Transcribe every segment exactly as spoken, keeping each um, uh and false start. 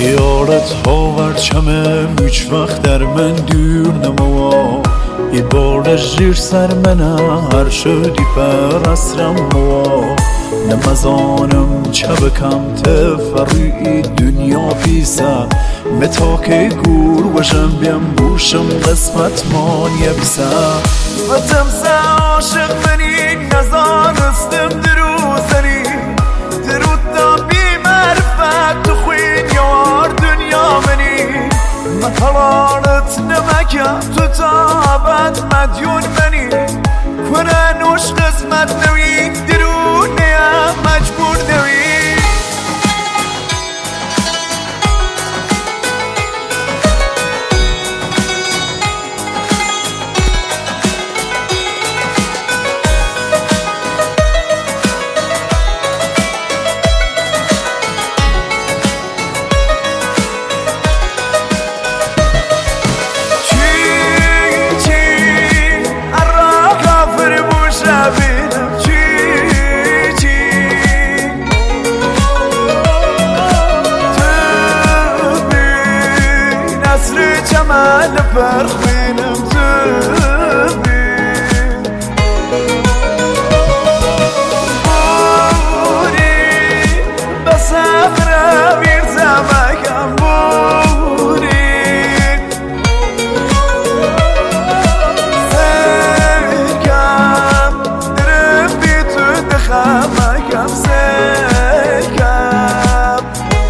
خیالت ها ورچمه هیچ وقت در من دور نموا یه بار زیر سر منه هر شدی پر اسرم موا نمزانم چه بکم تفری دنیا پیسه متا که گور وشم بیم بوشم قسمت مان یبسه و تمسه عاشق منی نزانستم دروزنی درود دا بی معرفت تو خوین یوار دنیا منی مطلالت نمکم تو تابت مدیون منی کنه نوش قسمت نوی درونه مجبور نوی جمال فرخينم تبي بوري بسافر بيرزا مكان بوري سيكام دربي تدخل مكان سيكام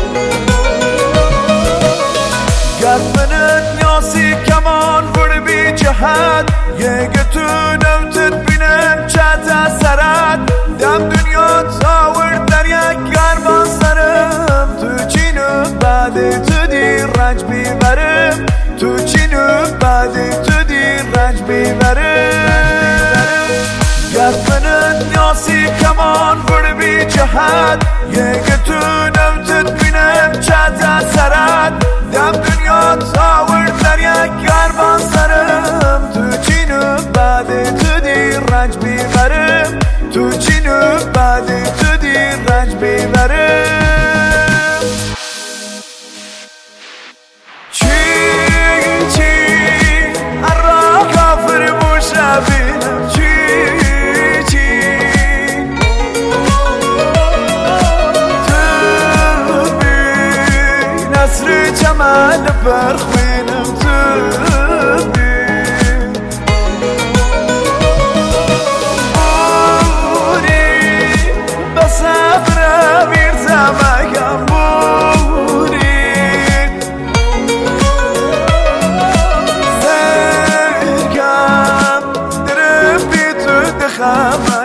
قد من ناسي كمان ور بي جهات يقتونم تدبينم چاتا سرات دم دنيا تاور در یک گرمان سرم تو چینو بعد تو دیر رنج بیبرم تو چینو بعد تو دیر رنج بیبرم قد من ناسي كمان ور بي جهات يقتونم تدبينم چاتا سرات دم دنیا تاور در یک گرمان سرم تو چینو بعد تو دیر رنج بیبرم تو چینو بعد تو دیر رنج بیبرم چی چی ارا کافر مشابهم چی چی تو بی نصر جمال فرخينم تبي بوري بسافر بيرزا مكان بوري سيكام دربي تدخل